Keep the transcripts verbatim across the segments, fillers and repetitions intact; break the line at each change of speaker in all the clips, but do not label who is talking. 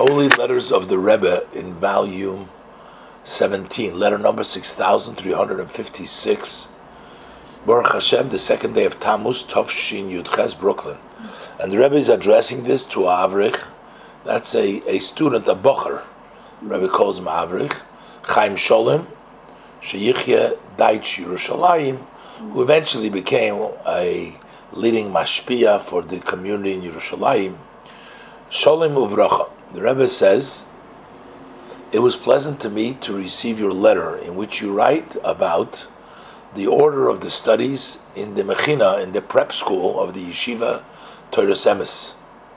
Holy Letters of the Rebbe in volume seventeen, letter number six thousand three hundred fifty-six. Baruch Hashem, the second day of Tammuz, Tovshin Yudches, Brooklyn. And the Rebbe is addressing this to a Avrich. That's a, a student, a Bocher. The Rebbe calls him Avrich. Chaim Sholem, Sheyichye Daich Yerushalayim, who eventually became a leading mashpia for the community in Yerushalayim. Sholem Uvracha. The Rebbe says, "It was pleasant to me to receive your letter in which you write about the order of the studies in the Mechina, in the prep school of the Yeshiva Toras Emes.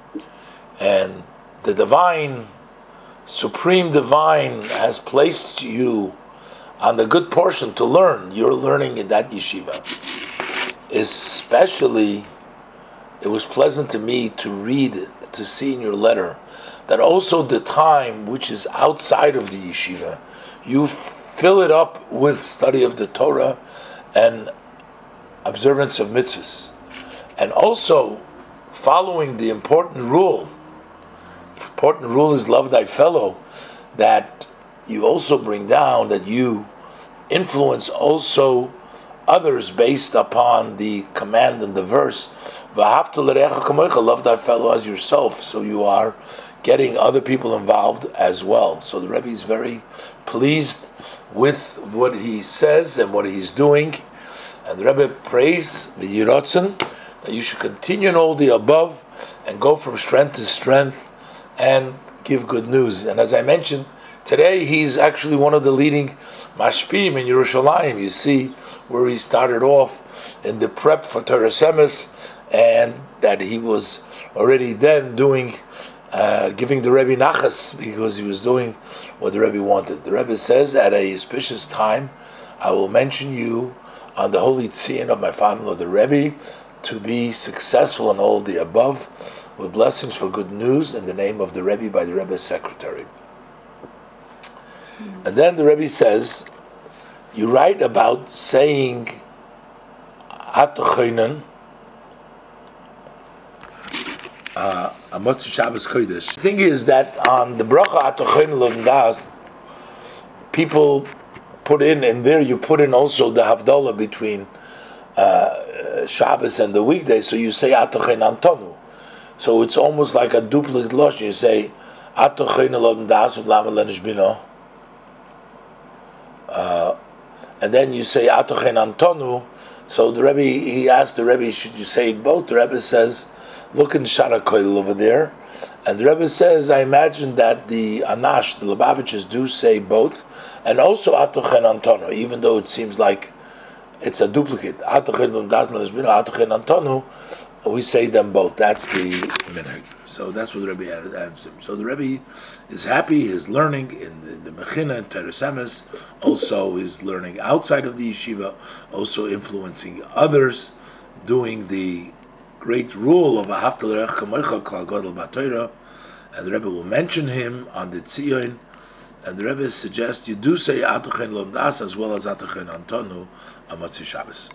And the divine, supreme divine has placed you on the good portion to learn. You're learning in that yeshiva. Especially, it was pleasant to me to read, to see in your letter, that also the time which is outside of the yeshiva, you fill it up with study of the Torah and observance of mitzvahs. And also, following the important rule, important rule is love thy fellow, that you also bring down, that you influence also others based upon the command in the verse, v'ahavta l'reacha kamocha, love thy fellow as yourself. So you are getting other people involved as well. So the Rebbe is very pleased with what he says and what he's doing. And the Rebbe prays the Yiratzen that you should continue in all the above and go from strength to strength and give good news. And as I mentioned, today he's actually one of the leading mashpim in Yerushalayim. You see where he started off in the prep for Toras Emes, and that he was already then doing, uh, giving the Rebbe nachas because he was doing what the Rebbe wanted. The Rebbe says, at a auspicious time, I will mention you on the holy tzion of my father-in-law, the Rebbe, to be successful in all the above, with blessings for good news in the name of the Rebbe by the Rebbe's secretary. Mm-hmm. And then the Rebbe says, you write about saying Atochinen, uh, Amotzi Shabbos Kodesh. The thing is that on the bracha Atochinen Lovndas, people put in, and there you put in also the Havdalah between uh, Shabbos and the weekday, so you say Atochen Antonu. So it's almost like a duplicate losh. You say Atochen Lovndas Lama Lenish Bino. Uh, and then you say Atochen Antonu. So the Rebbe, he asked the Rebbe, should you say it both? The Rebbe says, look in Shara Koil over there. And the Rebbe says, I imagine that the Anash, the Lubavitchers, do say both. And also Atochen Antonu, even though it seems like it's a duplicate. Atochen Atochen Antonu, we say them both. That's the minhag. So that's what the Rebbe adds him. So the Rebbe is happy, is learning in the, the Mechina and Toras Emes, also is learning outside of the yeshiva, also influencing others, doing the great rule of Ahavta l'reacha kamocha kol gadol b'Torah, and the Rebbe will mention him on the Tzion, and the Rebbe suggests you do say Atochen Lomdas as well as Atochen Antonu on Motzi Shabbos.